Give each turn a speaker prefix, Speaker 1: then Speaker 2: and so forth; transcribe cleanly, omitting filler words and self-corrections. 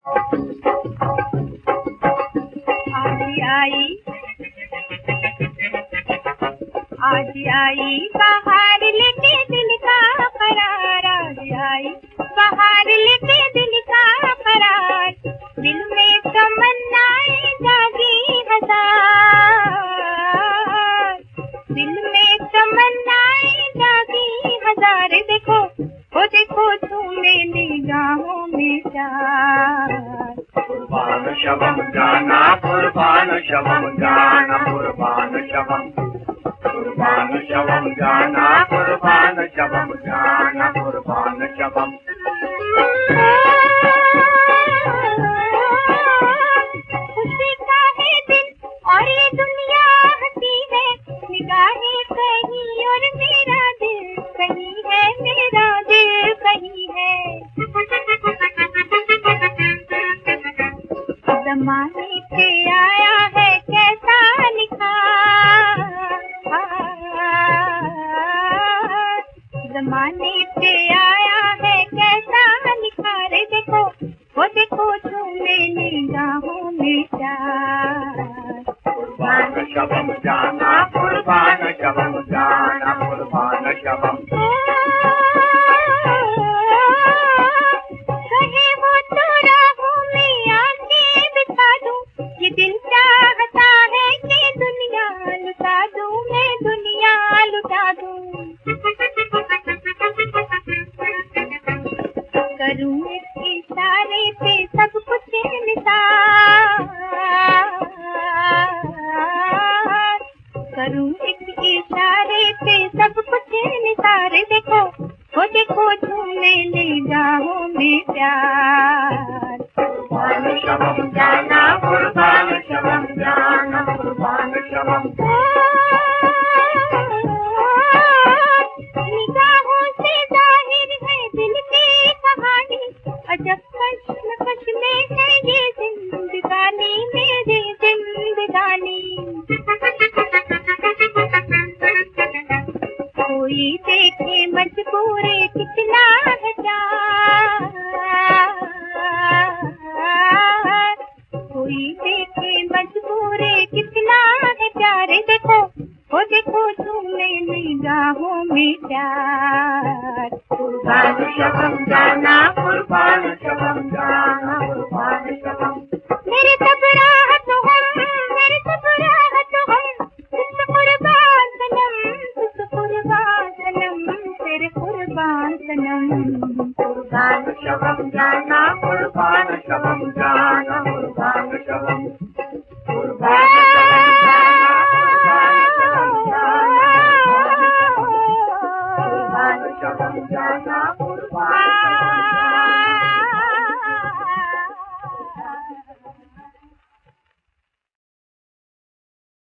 Speaker 1: आज आई बाहर लेके दिल का करार, आज आई बाहर लेके दिल का करार। दिल में तमन्नाएं जागी हजार, दिल में तमन्नाएं जागी हजार। देखो वो देखो तुम्हें निगाहों में प्यार।
Speaker 2: कुर्बान शवम जाना, कुर्बान शवम जाना, कुर्बान शवम, कुर्बान शवम जाना, कुर्बान शवम जाना, कुर्बान शवम।
Speaker 1: खुशी का है दिन और ये दुनिया हंसी है, निगाहें कहीं और मेरा दिल कहीं है, मेरा दिल कहीं है। ज़माने पे आया है कैसा निखार, ज़माने पे आया है कैसा निखार। देखो वो देखो तुम्हें निगाहों में प्यार।
Speaker 2: कुर्बान शवम जाना, कुर्बान शवम जाना, कुर्बान शवम।
Speaker 1: कहे वो तो राहों में आके बिठा दूं, ये दिल चाहता है कि दुनिया लुटा दूं, मैं दुनिया लुटा दूं। करूं एक इशारे पे सब कुछ निसार, करूं एक इशारे पे सब कुछ निसार। देखो वो देखो तुम्हें निगाहों में प्यार।
Speaker 2: कुर्बान शवम जाना, कुर्बान शवम जाना, कुर्बान शवम।
Speaker 1: निगाहों से जाहिर है दिल की कहानी, अजब कश्मकश में है ये जिंदगानी, मेरी जिंदगानी। कोई देखे मजबूरी कितना है प्यार, कोई देखे मजबूरी कितना है प्यार। देखो वो देखो तुम्हें निगाहों में प्यार।
Speaker 2: कुर्बान शवम जाना, कुर्बान शवम जाना, कुर्बान शवम।
Speaker 1: मेरे सब राहत हम, मेरे सब राहत हम, तुझ कुर्बान सनम, तुझ कुर्बान सनम, तेरे कुर्बान सनम।
Speaker 2: कुर्बान शवम जाना, कुर्बान शवम जाना, कुर्बान शवम। कुर्बान शवम जाना, कुर्बान शवम जाना, कुर्बान शवम जाना, कुर्बान।